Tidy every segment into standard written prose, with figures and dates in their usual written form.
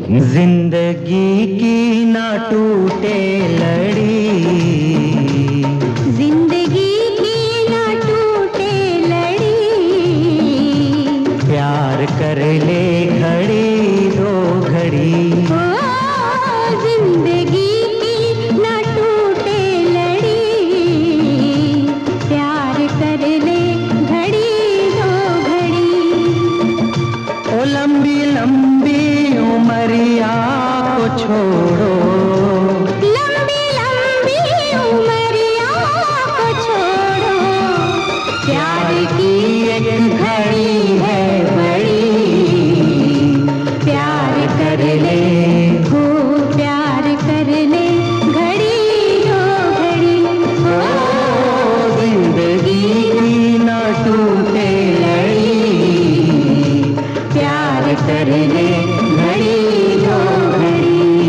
जिंदगी की ना टूटे लड़ी, जिंदगी की ना टूटे लड़ी, प्यार कर ले घड़ी दो घड़ी। ओ जिंदगी की ना टूटे लड़ी, प्यार कर ले घड़ी दो घड़ी। ओ लंबी लंबी उमरिया को छोड़ो, लंबी लंबी उमरिया को छोड़ो, प्यार की एक घड़ी है बड़ी, प्यार कर ले। हो प्यार कर ले घड़ी दो घड़ी। ओ जिंदगी की ना टूटे लड़ी, प्यार कर ले घड़ी दो घड़ी।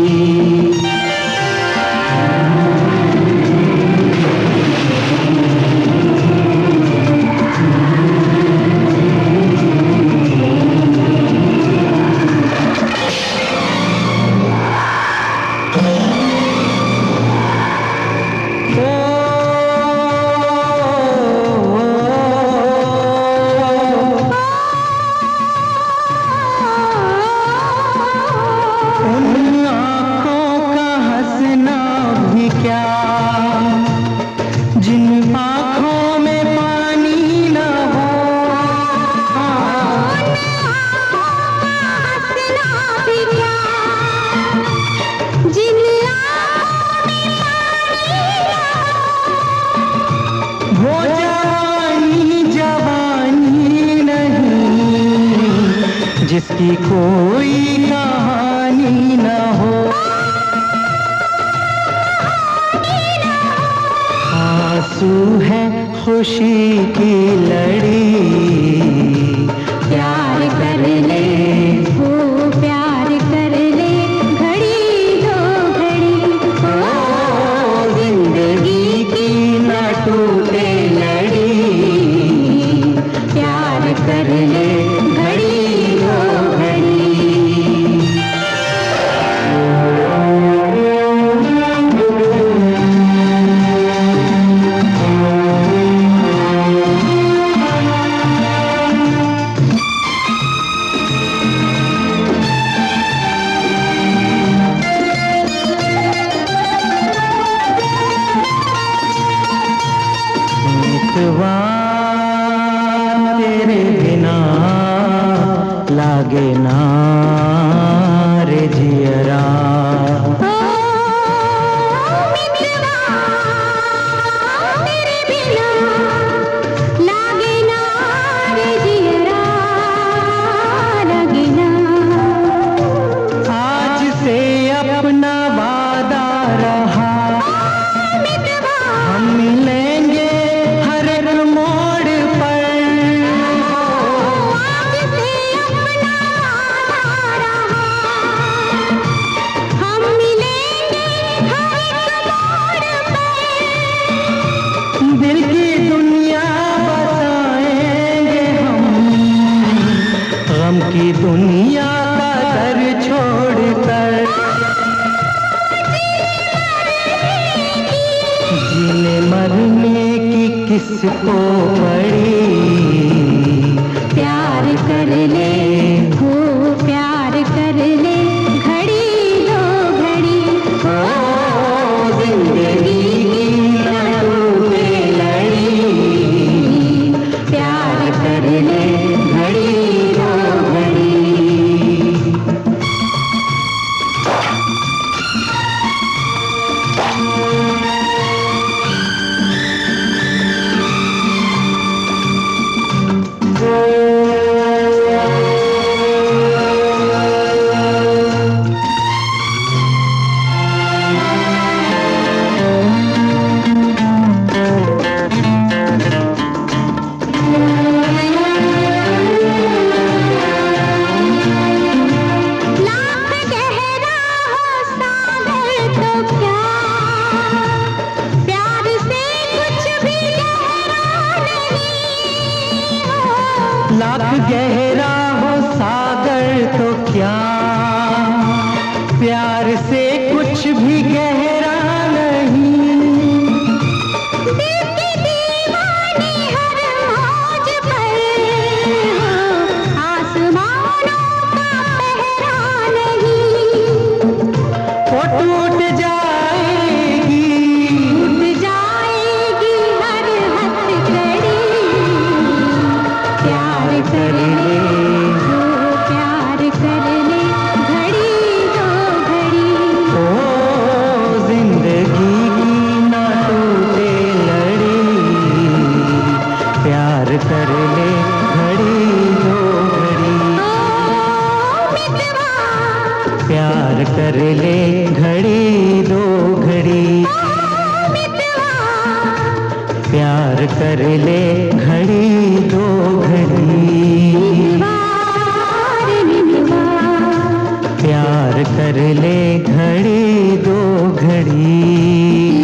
उन आँखों का हंसना भी क्या, जिन आँखों में पानी न हो। हंसना भी क्या, जिन वो जवानी जवानी नहीं, जिसकी कोई कहानी न हो। आंसू है खुशी की लड़ी, प्यार कर ले। हो प्यार कर ले घड़ी दो घड़ी। ओ जिंदगी की न टूटे लड़ी, प्यार कर ले घड़ी दो घड़ी। मितवा तेरे बिना लागे ना रे जियरा। ओ मितवा तेरे बिना लागे ना रे जियरा, लागे ना। आज से अपना वादा रहा, मितवा हम मिलेंगे हर एक मोड़ पर। आज से अपना वादा रहा, हम मिलेंगे हर एक मोड़ पर। दिल की दुनिया बसाएंगे हम, गम की दुनिया का दर छोड़कर। जीने मरने की किसको पड़ी, प्यार कर ले। हो प्यार कर ले घड़ी दो घड़ी। ओ जिंदगी की न टूटे लड़ी, प्यार कर ले घड़ी दो घड़ी। प्यार कर ले घड़ी दो घड़ी, प्यार कर ले घड़ी दो घड़ी, प्यार कर ले घड़ी दो घड़ी।